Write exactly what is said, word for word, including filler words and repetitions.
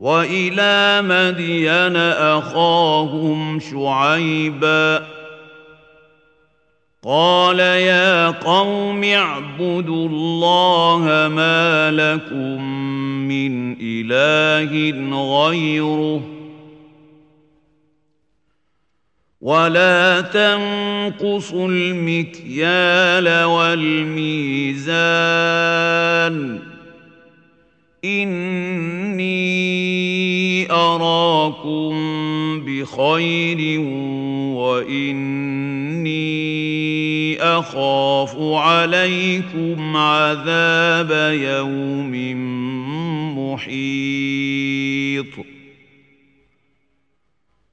وإلى مدين أخاهم شعيبا قال يا قوم اعبدوا الله ما لكم من إله غيره ولا تنقصوا المكيال والميزان إني أراكم بخير وإني أخاف عليكم عذاب يوم محيط